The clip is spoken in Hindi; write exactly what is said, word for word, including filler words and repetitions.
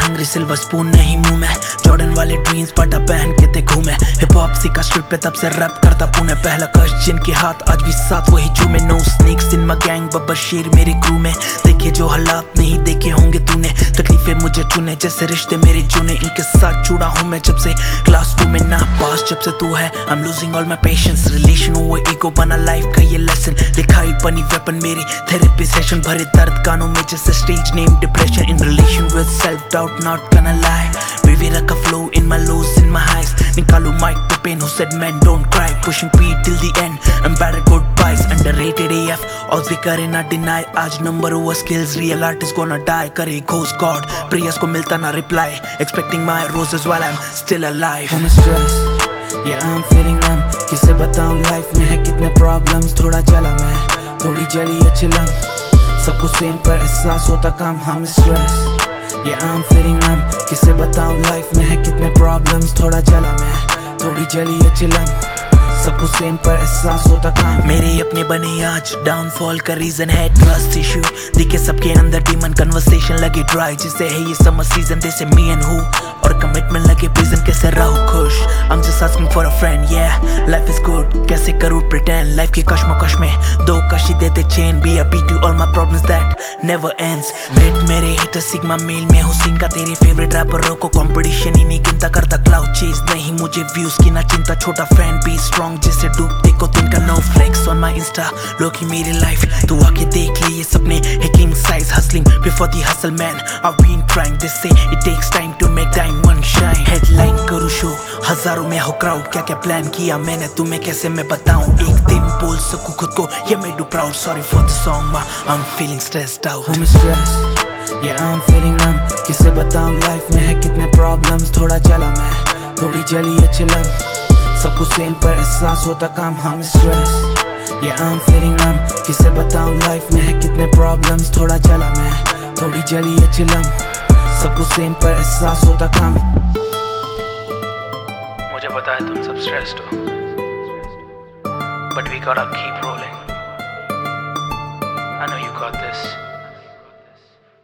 हंग्री सिल्वर स्पून नहीं मुंह में, जॉर्डन वाले ड्रीम्स पटा पहन के ते घूमे। हिप हॉप सीखा स्ट्रीट पे तब से रैप करता पुणे, पहला कश जिनके हाथ आज भी साथ वही झूमे। No snakes in my gang बब्बर शेर मेरे क्रू में, देखे जो हालात नहीं देखे होंगे तूने। तकलीफें मुझे चुने जैसे रिश्ते मेरे चुने, इनके साथ जुड़ा हूँ मैं जब से क्लास टू में ना पास जब से तू है। I am losing all my patience, relation over ego बना लाइफ का ये लेसन। लिखाई बनी वेपन मेरी थेरेपी सेशन, भरे दर्द कानों में जैसे stage name depression. In relation with self doubt not गonna lie, baby like a flow in my lows in my highs। निकालू माइक पे pain who said man don't cry, pushing P till the end and better goodbyes। Underrated A F और भी करे ना deny, आज number over skills real artist gonna die। करे ghost god prayers को मिलता ना reply, expecting my roses while I'm still alive। I'm stressed, yeah I'm feeling numb, किसे बताऊं life में है कितने problems। थोड़ा जला मैं थोड़ी जली है चिलम, सब कुछ सेम पर एहसास होता कम। I'm stressed, yeah I'm feeling numb, किसे बताऊं life में है कितने problems। थोड़ा जला मैं थोड़ी जली है चिलम, सब कुछ सेम पर एहसास होता कम। मेरे अपने बने आज डाउनफॉल का रीजन है ट्रस्ट इशू, दिखे सबके अंदर डीमन कन्वर्सेशन लगे ड्राई। जिसे है ये summer season they say me and who, और कमिटमेंट लगे प्रिजन कैसे रहूं खुश। I'm just asking for a friend, yeah life is good, कैसे करूं pretend। लाइफ की कश्मकश में दो कशी देते chain, be a beat to all my problems that never ends। Rate मेरे हिटर सिग्मा मेल में हुसैन का तेरे फेवरेट रैपरों को कंपटीशन ही नहीं गिनता, करता क्लाउड चेज नहीं मुझे व्यूज की ना चिंता। छोटा फैन भी स्ट्रॉन्ग जैसे डूबते को तिनका, no flex on my insta लोग की मेरी लाइफ। तू आके देख लिए सपने है king size, hustling before the hustle man I've been trying, they say it takes time to make diamond shine। Headline करूँ शो हजारों में हो क्राउड, क्या क्या प्लान किया मैंने तुम्हें कैसे मैं बताऊं। एक दिन बोल सकूं खुद को ये मैं do proud, sorry for the song मा I'm feeling stressed out। I'm stressed, yeah I'm feeling numb, किसे बताऊं life में है कितने problems। थोड़ा जला मैं थोड़ी जली है चिलम, सब कुछ सेम पर एहसास होता कम। I'm stressed, yeah I'm feeling numb, किसे बताऊं life में है कितने problems। थोड़ा जला मैं थोड़ी जली है चिलम, सब कुछ सेम पर एहसास होता कम। मुझे पता है तुम सब स्ट्रेस्ड हो, but we gotta keep rolling। I know you got this।